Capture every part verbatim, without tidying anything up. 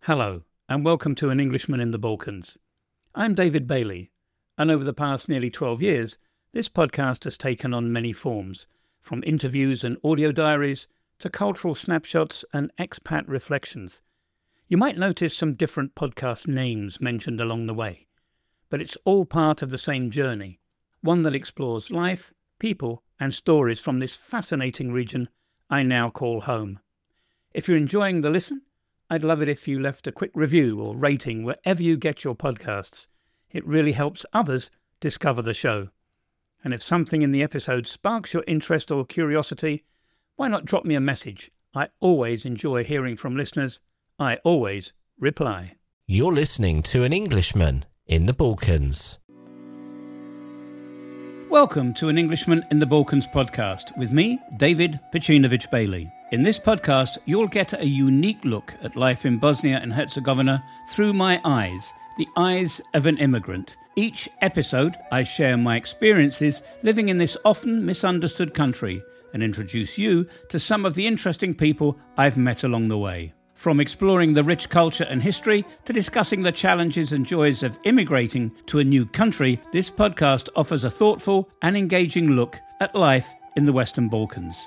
Hello, and welcome to An Englishman in the Balkans. I'm David Bailey, and over the past nearly twelve years, this podcast has taken on many forms, from interviews and audio diaries to cultural snapshots and expat reflections. You might notice some different podcast names mentioned along the way, but it's all part of the same journey, one that explores life, people, and stories from this fascinating region I now call home. If you're enjoying the listen, I'd love it if you left a quick review or rating wherever you get your podcasts. It really helps others discover the show. And if something in the episode sparks your interest or curiosity, why not drop me a message? I always enjoy hearing from listeners. I always reply. You're listening to An Englishman in the Balkans. Welcome to An Englishman in the Balkans podcast with me, David Pecinovich Bailey. In this podcast, you'll get a unique look at life in Bosnia and Herzegovina through my eyes, the eyes of an immigrant. Each episode, I share my experiences living in this often misunderstood country and introduce you to some of the interesting people I've met along the way. From exploring the rich culture and history to discussing the challenges and joys of immigrating to a new country, this podcast offers a thoughtful and engaging look at life in the Western Balkans.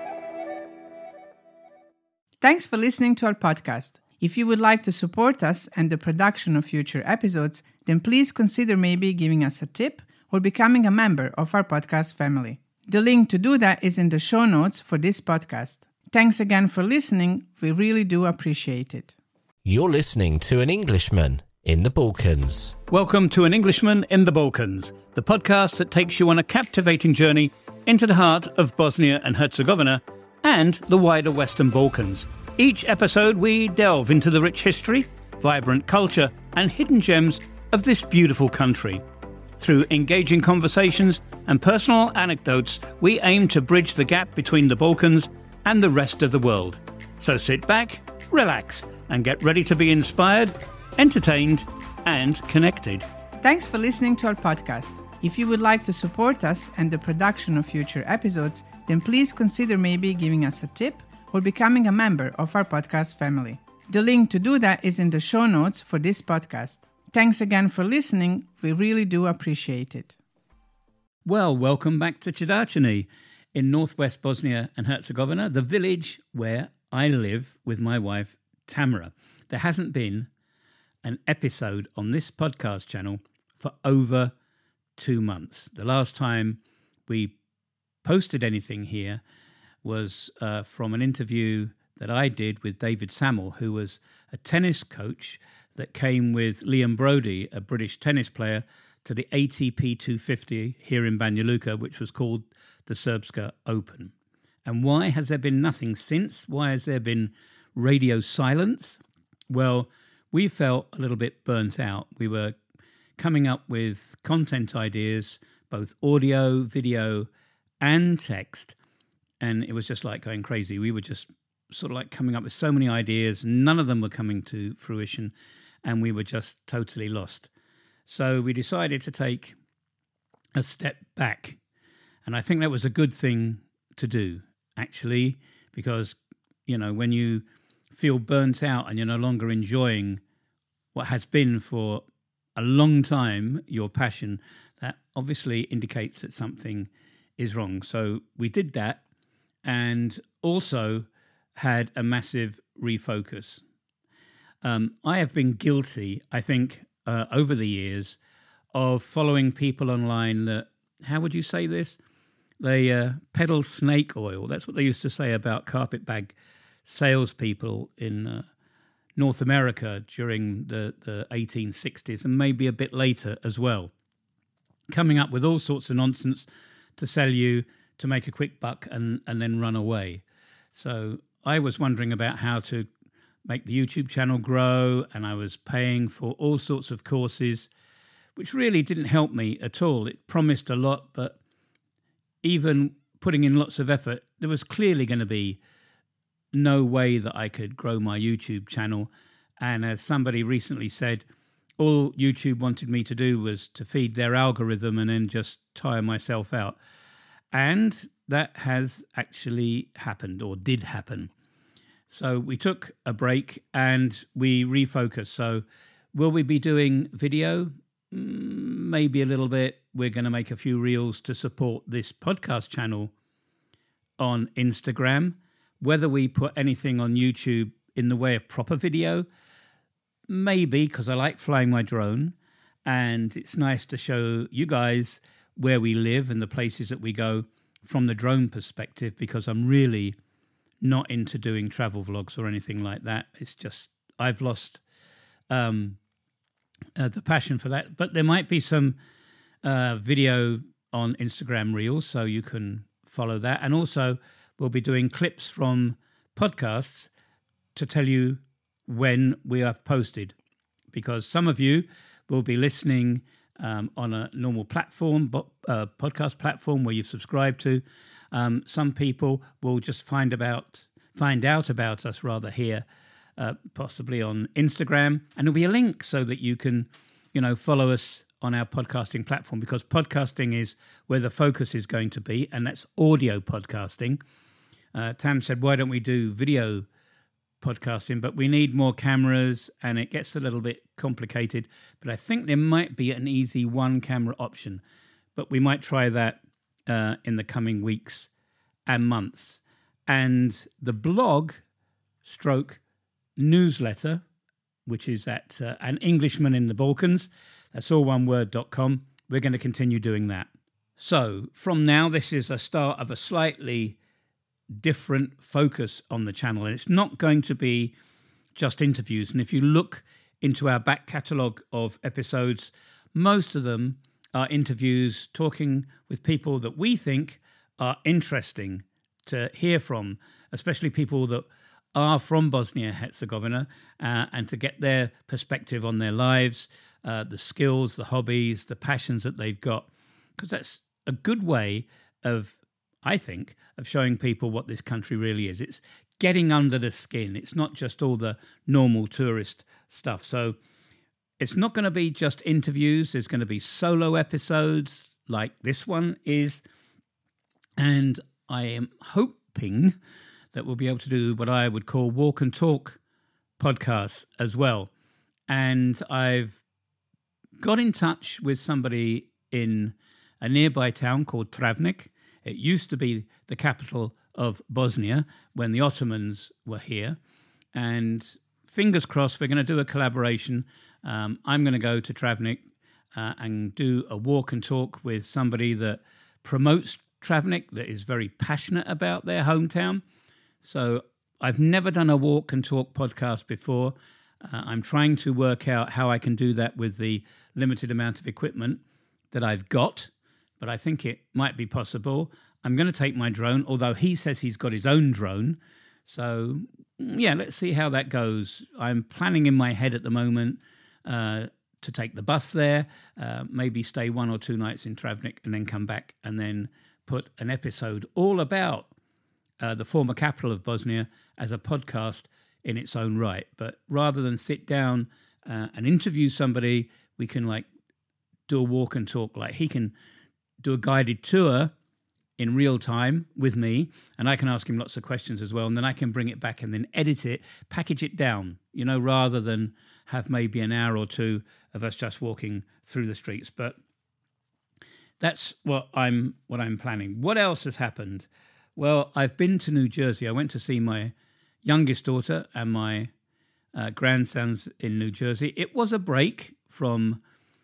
Thanks for listening to our podcast. If you would like to support us and the production of future episodes, then please consider maybe giving us a tip or becoming a member of our podcast family. The link to do that is in the show notes for this podcast. Thanks again for listening. We really do appreciate it. You're listening to An Englishman in the Balkans. Welcome to An Englishman in the Balkans, the podcast that takes you on a captivating journey into the heart of Bosnia and Herzegovina and the wider Western Balkans. Each episode we delve into the rich history, vibrant culture and hidden gems of this beautiful country. Through engaging conversations and personal anecdotes, we aim to bridge the gap between the Balkans and the rest of the world. So sit back, relax, and get ready to be inspired, entertained, and connected. Thanks for listening to our podcast. If you would like to support us and the production of future episodes, then please consider maybe giving us a tip or becoming a member of our podcast family. The link to do that is in the show notes for this podcast. Thanks again for listening. We really do appreciate it. Well, welcome back to Čačac in northwest Bosnia and Herzegovina, the village where I live with my wife, Tamara. There hasn't been an episode on this podcast channel for over two months. The last time we posted anything here was uh, from an interview that I did with David Samuel, who was a tennis coach that came with Liam Brody, a British tennis player, to the A T P two fifty here in Banja Luka, which was called the Srpska Open. And why has there been nothing since? Why has there been radio silence? Well, we felt a little bit burnt out. We were coming up with content ideas, both audio, video, and text, and it was just like going crazy. We were just sort of like coming up with so many ideas. None of them were coming to fruition, and we were just totally lost. So we decided to take a step back. And I think that was a good thing to do, actually, because, you know, when you feel burnt out and you're no longer enjoying what has been for a long time your passion, that obviously indicates that something is wrong. So we did that and also had a massive refocus. Um, I have been guilty, I think, uh, over the years of following people online that, how would you say this? They uh, peddle snake oil. That's what they used to say about carpetbag salespeople in uh, North America during the, the eighteen sixties and maybe a bit later as well. Coming up with all sorts of nonsense to sell you to make a quick buck and, and then run away. So I was wondering about how to make the YouTube channel grow, and I was paying for all sorts of courses, which really didn't help me at all. It promised a lot, but even putting in lots of effort, there was clearly going to be no way that I could grow my YouTube channel. And as somebody recently said, all YouTube wanted me to do was to feed their algorithm and then just tire myself out. And that has actually happened, or did happen. So we took a break and we refocused. So will we be doing video? Maybe a little bit. We're going to make a few reels to support this podcast channel on Instagram. Whether we put anything on YouTube in the way of proper video, maybe, because I like flying my drone and it's nice to show you guys where we live and the places that we go from the drone perspective, because I'm really not into doing travel vlogs or anything like that. It's just, I've lost um, uh, the passion for that. But there might be some uh, video on Instagram Reels, so you can follow that. And also, we'll be doing clips from podcasts to tell you when we have posted, because some of you will be listening um, on a normal platform, uh, podcast platform where you've subscribed to. Um, some people will just find about find out about us rather here, uh, possibly on Instagram, and there'll be a link so that you can, you know, follow us on our podcasting platform, because podcasting is where the focus is going to be, and that's audio podcasting. Uh, Tam said, why don't we do video podcasting? But we need more cameras and it gets a little bit complicated. But I think there might be an easy one camera option, but we might try that uh, in the coming weeks and months. And the blog stroke newsletter, which is at uh, An Englishman in the Balkans, that's all one word dot com. We're going to continue doing that. So from now, this is a start of a slightly different focus on the channel, and it's not going to be just interviews. And if you look into our back catalogue of episodes, most of them are interviews talking with people that we think are interesting to hear from, especially people that are from Bosnia-Herzegovina, uh, and to get their perspective on their lives, uh, the skills, the hobbies, the passions that they've got, because that's a good way of, I think, of showing people what this country really is. It's getting under the skin. It's not just all the normal tourist stuff. So it's not going to be just interviews. There's going to be solo episodes like this one is. And I am hoping that we'll be able to do what I would call walk and talk podcasts as well. And I've got in touch with somebody in a nearby town called Travnik. It used to be the capital of Bosnia when the Ottomans were here. And fingers crossed, we're going to do a collaboration. Um, I'm going to go to Travnik uh, and do a walk and talk with somebody that promotes Travnik, that is very passionate about their hometown. So I've never done a walk and talk podcast before. Uh, I'm trying to work out how I can do that with the limited amount of equipment that I've got, but I think it might be possible. I'm going to take my drone, although he says he's got his own drone. So, yeah, let's see how that goes. I'm planning in my head at the moment uh, to take the bus there, uh, maybe stay one or two nights in Travnik and then come back and then put an episode all about uh, the former capital of Bosnia as a podcast in its own right. But rather than sit down uh, and interview somebody, we can like do a walk and talk. Like he can do a guided tour in real time with me, and I can ask him lots of questions as well, and then I can bring it back and then edit it, package it down, you know, rather than have maybe an hour or two of us just walking through the streets. But that's what I'm what I'm planning. What else has happened? Well, I've been to New Jersey. I went to see my youngest daughter and my uh, grandsons in New Jersey. It was a break from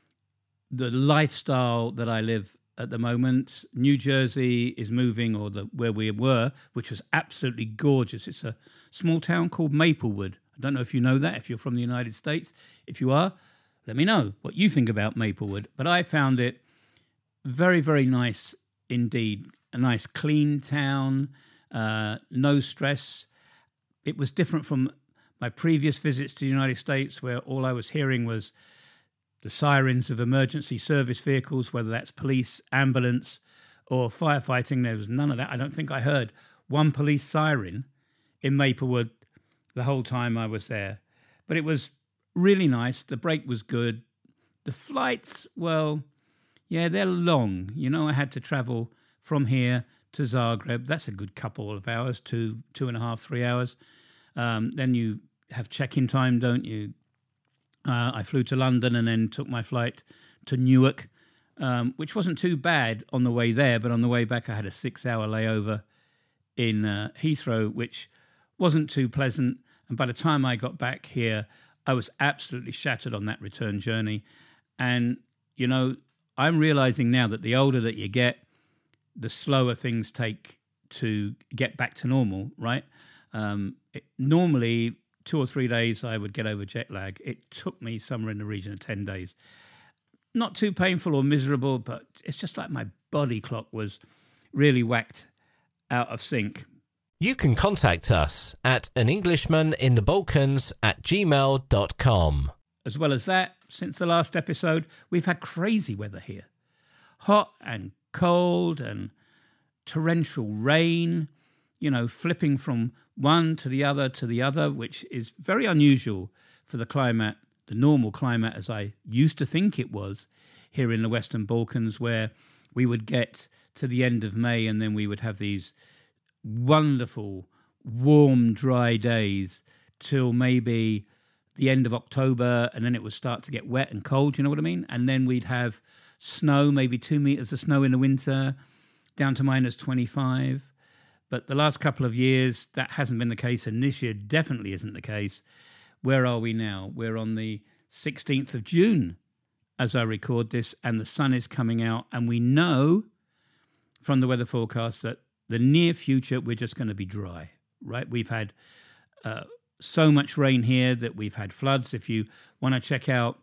the lifestyle that I live at the moment. New Jersey is moving, or the where we were, which was absolutely gorgeous. It's a small town called Maplewood. I don't know if you know that, if you're from the United States. If you are, let me know what you think about Maplewood. But I found it very, very nice indeed. A nice clean town, uh, no stress. It was different from my previous visits to the United States, where all I was hearing was the sirens of emergency service vehicles, whether that's police, ambulance, or firefighting. There was none of that. I don't think I heard one police siren in Maplewood the whole time I was there. But it was really nice. The break was good. The flights, well, yeah, they're long. You know, I had to travel from here to Zagreb. That's a good couple of hours, two, two and a half, three hours. Um, then you have check-in time, don't you? Uh, I flew to London and then took my flight to Newark, um, which wasn't too bad on the way there, but on the way back I had a six-hour layover in uh, Heathrow, which wasn't too pleasant. And by the time I got back here, I was absolutely shattered on that return journey. And, you know, I'm realizing now that the older that you get, the slower things take to get back to normal, right? Um, it, normally, two or three days I would get over jet lag. It took me somewhere in the region of ten days. Not too painful or miserable, but it's just like my body clock was really whacked out of sync. You can contact us at an englishman in the balkans at gmail dot com. As well as that, since the last episode, we've had crazy weather here. Hot and cold and torrential rain, you know, flipping from one to the other to the other, which is very unusual for the climate, the normal climate as I used to think it was here in the Western Balkans, where we would get to the end of May and then we would have these wonderful, warm, dry days till maybe the end of October, and then it would start to get wet and cold, you know what I mean? And then we'd have snow, maybe two meters of snow in the winter, down to minus twenty-five. But the last couple of years, that hasn't been the case, and this year definitely isn't the case. Where are we now? We're on the sixteenth of June as I record this, and the sun is coming out, and we know from the weather forecast that the near future, we're just going to be dry, right? We've had uh, so much rain here that we've had floods. If you want to check out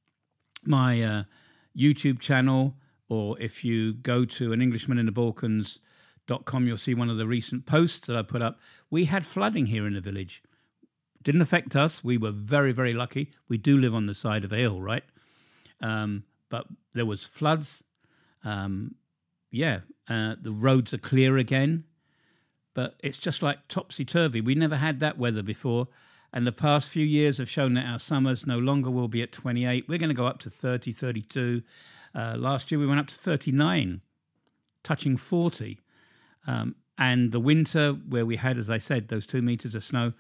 my uh, YouTube channel, or if you go to an englishman in the balkans dot com, you'll see one of the recent posts that I put up. We had flooding here in the village. Didn't affect us. We were very, very lucky. We do live on the side of a hill, right? Um, but there was floods. Um, yeah, uh, the roads are clear again. But it's just like topsy-turvy. We never had that weather before. And the past few years have shown that our summers no longer will be at twenty-eight. We're going to go up to thirty, thirty-two. Uh, last year we went up to thirty-nine, touching forty. Um, and the winter where we had, as I said, those two meters of snow,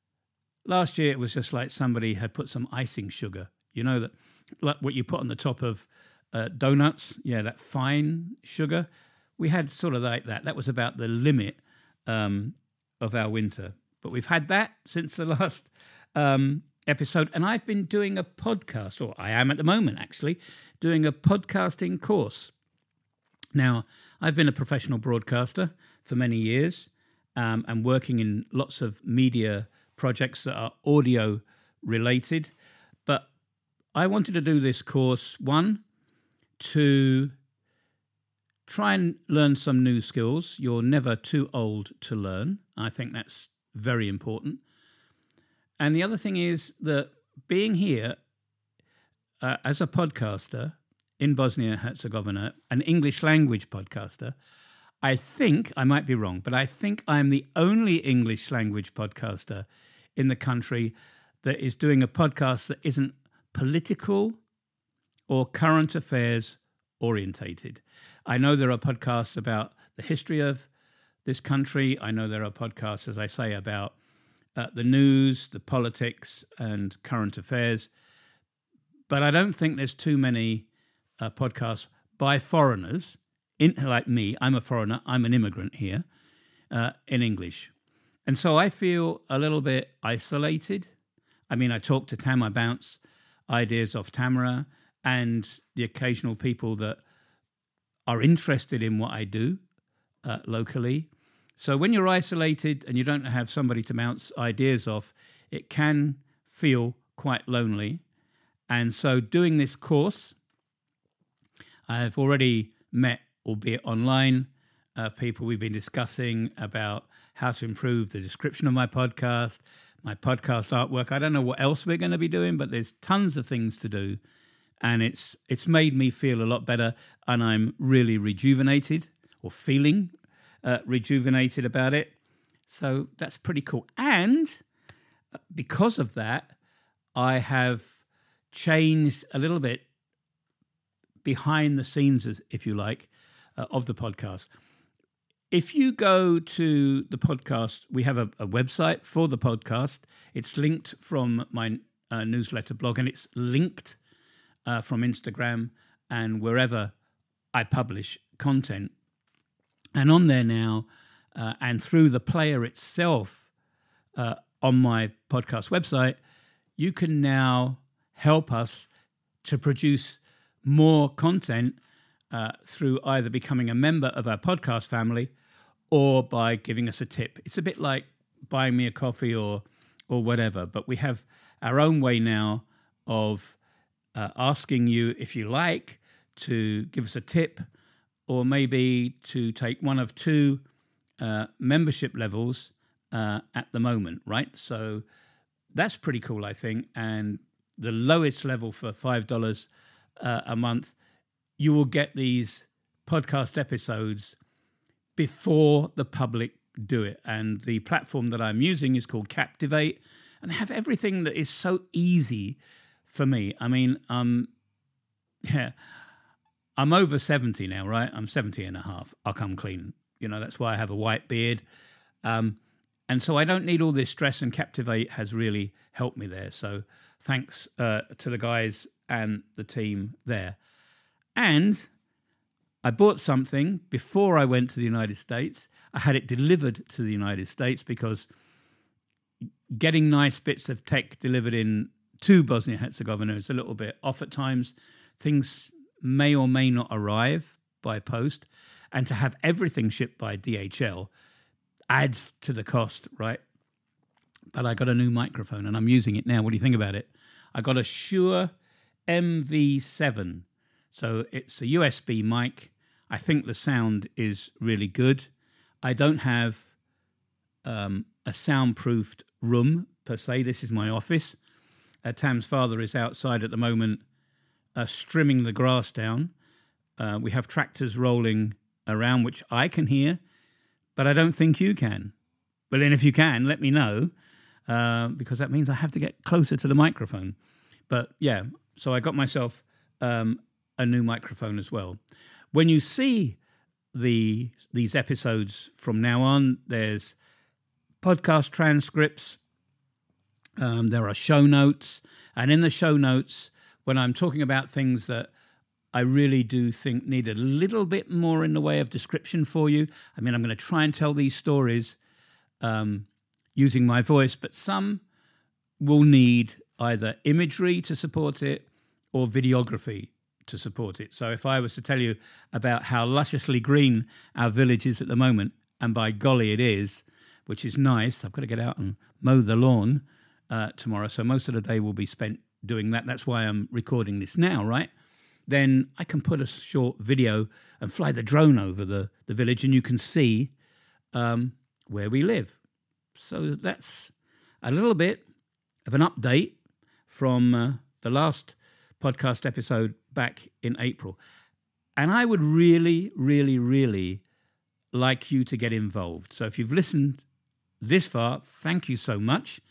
last year it was just like somebody had put some icing sugar, you know, that like what you put on the top of uh, donuts, yeah, that fine sugar. We had sort of like that. That was about the limit um, of our winter. But we've had that since the last um, episode. And I've been doing a podcast, or I am at the moment actually, doing a podcasting course. Now, I've been a professional broadcaster for many years um, and working in lots of media projects that are audio related. But I wanted to do this course, one, to try and learn some new skills. You're never too old to learn. I think that's very important. And the other thing is that being here uh, as a podcaster in Bosnia and Herzegovina, an English language podcaster, I think, I might be wrong, but I think I'm the only English language podcaster in the country that is doing a podcast that isn't political or current affairs orientated. I know there are podcasts about the history of this country. I know there are podcasts, as I say, about uh, the news, the politics, and current affairs. But I don't think there's too many uh, podcasts by foreigners, in, like me. I'm a foreigner. I'm an immigrant here, uh, in English. And so I feel a little bit isolated. I mean, I talk to Tam, I bounce ideas off Tamara and the occasional people that are interested in what I do uh, locally. So when you're isolated and you don't have somebody to bounce ideas off, it can feel quite lonely. And so doing this course, I've already met, albeit online, uh, people we've been discussing about how to improve the description of my podcast, my podcast artwork. I don't know what else we're going to be doing, but there's tons of things to do. And it's it's made me feel a lot better, and I'm really rejuvenated, or feeling uh, rejuvenated about it. So that's pretty cool. And because of that, I have changed a little bit behind the scenes, if you like, uh, of the podcast. if you go to the podcast, we have a, a website for the podcast. It's linked from my uh, newsletter blog, and it's linked uh, from Instagram and wherever I publish content. And on there now, uh, and through the player itself uh, on my podcast website, you can now help us to produce more content uh, through either becoming a member of our podcast family or by giving us a tip. It's a bit like buying me a coffee or or whatever, but we have our own way now of uh, asking you, if you like, to give us a tip, or maybe to take one of two uh, membership levels uh, at the moment, right? So that's pretty cool, I think. And the lowest level for five dollars uh, a month, you will get these podcast episodes before the public do it. And the platform that I'm using is called Captivate, and they have everything that is so easy for me. I mean, um, yeah, I'm over seventy now, right? I'm seventy and a half. I'll come clean. You know, that's why I have a white beard. Um, and so I don't need all this stress, and Captivate has really helped me there. So thanks uh, to the guys and the team there. And I bought something before I went to the United States. I had it delivered to the United States because getting nice bits of tech delivered in to Bosnia-Herzegovina is a little bit off at times. Things may or may not arrive by post. And to have everything shipped by D H L adds to the cost, right? But I got a new microphone and I'm using it now. What do you think about it? I got a Shure M V seven. So it's a U S B mic. I think the sound is really good. I don't have um, a soundproofed room per se. This is my office. Uh, Tam's father is outside at the moment uh, trimming the grass down. Uh, we have tractors rolling around, which I can hear, but I don't think you can. Well, then if you can, let me know, uh, because that means I have to get closer to the microphone. But yeah, so I got myself um, a new microphone as well. When you see the these episodes from now on, there's podcast transcripts, um, there are show notes, and in the show notes, when I'm talking about things that I really do think need a little bit more in the way of description for you. I mean, I'm going to try and tell these stories um, using my voice, but some will need either imagery to support it or videography to support it. So if I was to tell you about how lusciously green our village is at the moment, and by golly it is, which is nice, I've got to get out and mow the lawn uh, tomorrow, so most of the day will be spent doing that. That's why I'm recording this now, right? Then I can put a short video and fly the drone over the, the village, and you can see um, where we live. So that's a little bit of an update from uh, the last podcast episode back in April. And I would really, really, really like you to get involved. So if you've listened this far, thank you so much.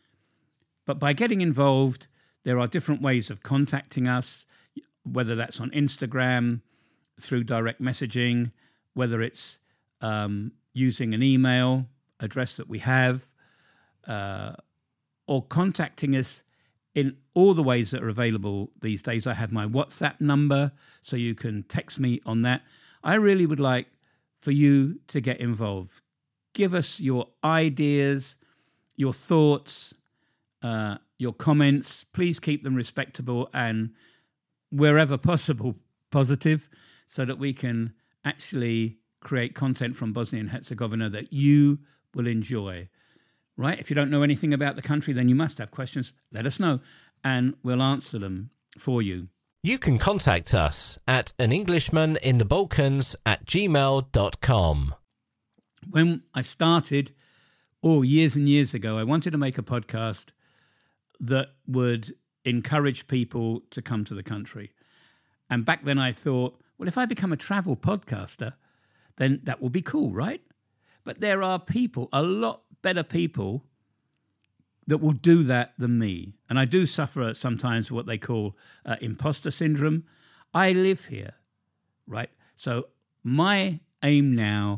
But by getting involved, there are different ways of contacting us, whether that's on Instagram, through direct messaging, whether it's um, using an email address that we have, uh, or contacting us in all the ways that are available these days. I have my WhatsApp number, so you can text me on that. I really would like for you to get involved. Give us your ideas, your thoughts, uh, your comments. Please keep them respectable and wherever possible, positive, so that we can actually create content from Bosnia and Herzegovina that you will enjoy, right? If you don't know anything about the country, then you must have questions. Let us know, and we'll answer them for you. You can contact us at an Englishman in the Balkans at gmail dot com. When I started, oh, years and years ago, I wanted to make a podcast that would encourage people to come to the country. And back then I thought, well, if I become a travel podcaster, then that will be cool, right? But there are people, a lot better people, that will do that than me. And I do suffer sometimes what they call uh, imposter syndrome. I live here, right? So my aim now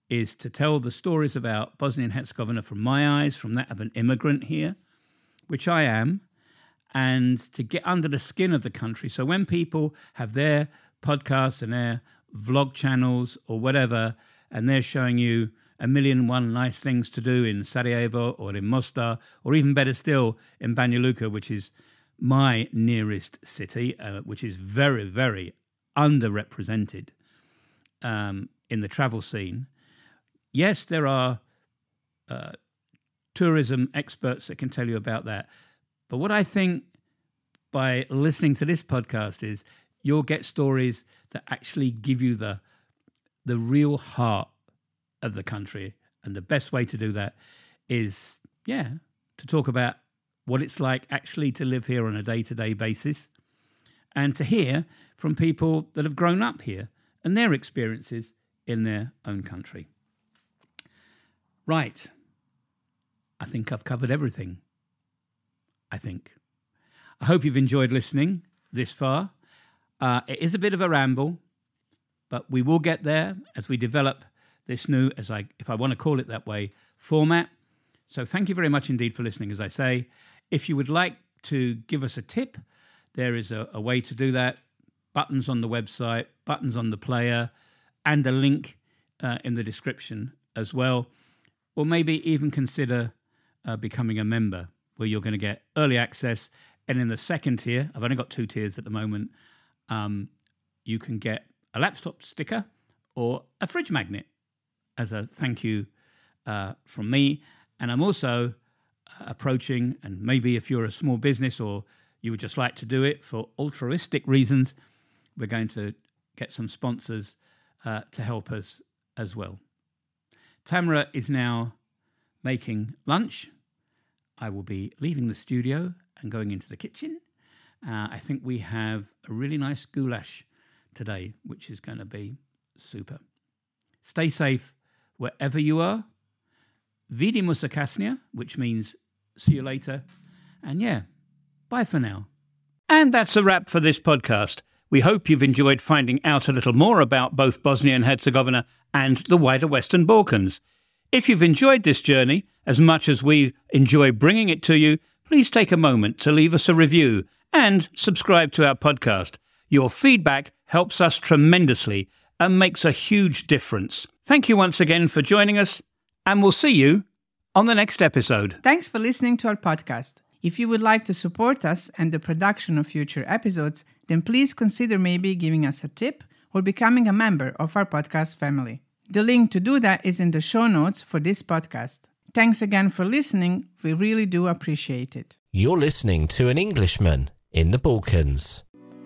is to tell the stories about Bosnia and Herzegovina from my eyes, from that of an immigrant here, which I am, and to get under the skin of the country. So when people have their podcasts and their vlog channels or whatever, and they're showing you a million and one nice things to do in Sarajevo or in Mostar, or even better still, in Banja Luka, which is my nearest city, uh, which is very, very underrepresented um, in the travel scene. Yes, there are uh, tourism experts that can tell you about that. But what I think by listening to this podcast is you'll get stories that actually give you the the real heart of the country. And the best way to do that is, yeah, to talk about what it's like actually to live here on a day-to-day basis and to hear from people that have grown up here and their experiences in their own country. Right. I think I've covered everything. I think. I hope you've enjoyed listening this far. Uh, it is a bit of a ramble, but we will get there as we develop this new, as I, if I want to call it that way, format. So thank you very much indeed for listening, as I say. If you would like to give us a tip, there is a, a way to do that. Buttons on the website, buttons on the player, and a link uh, in the description as well. Or maybe even consider uh, becoming a member, where you're going to get early access. And in the second tier, I've only got two tiers at the moment, um, you can get a laptop sticker or a fridge magnet as a thank you uh, from me. And I'm also uh, approaching, and maybe if you're a small business or you would just like to do it for altruistic reasons, we're going to get some sponsors uh, to help us as well. Tamara is now making lunch. I will be leaving the studio and going into the kitchen. Uh, I think we have a really nice goulash today, which is going to be super. Stay safe wherever you are. Vidimo se kasnije, which means see you later. And yeah, bye for now. And that's a wrap for this podcast. We hope you've enjoyed finding out a little more about both Bosnia and Herzegovina and the wider Western Balkans. If you've enjoyed this journey as much as we enjoy bringing it to you, please take a moment to leave us a review and subscribe to our podcast. Your feedback helps us tremendously and makes a huge difference. Thank you once again for joining us, and we'll see you on the next episode. Thanks for listening to our podcast. If you would like to support us and the production of future episodes, then please consider maybe giving us a tip or becoming a member of our podcast family. The link to do that is in the show notes for this podcast. Thanks again for listening. We really do appreciate it. You're listening to An Englishman in the Balkans.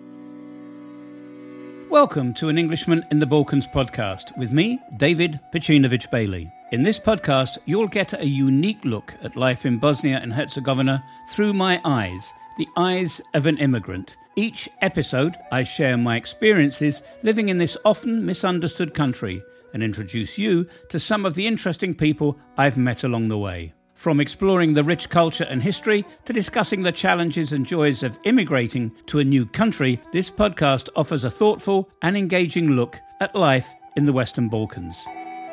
Welcome to An Englishman in the Balkans podcast with me, David Pacinovic Bailey. In this podcast, you'll get a unique look at life in Bosnia and Herzegovina through my eyes, the eyes of an immigrant. Each episode, I share my experiences living in this often misunderstood country and introduce you to some of the interesting people I've met along the way. From exploring the rich culture and history to discussing the challenges and joys of immigrating to a new country, this podcast offers a thoughtful and engaging look at life in the Western Balkans.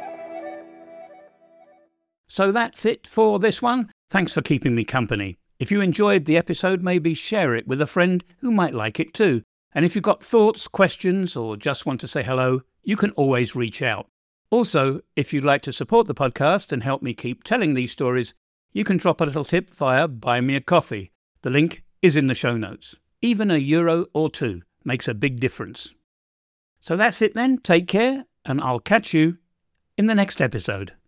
So that's it for this one. Thanks for keeping me company. If you enjoyed the episode, maybe share it with a friend who might like it too. And if you've got thoughts, questions, or just want to say hello, you can always reach out. Also, if you'd like to support the podcast and help me keep telling these stories, you can drop a little tip via Buy Me a Coffee. The link is in the show notes. Even a euro or two makes a big difference. So that's it then. Take care, and I'll catch you in the next episode.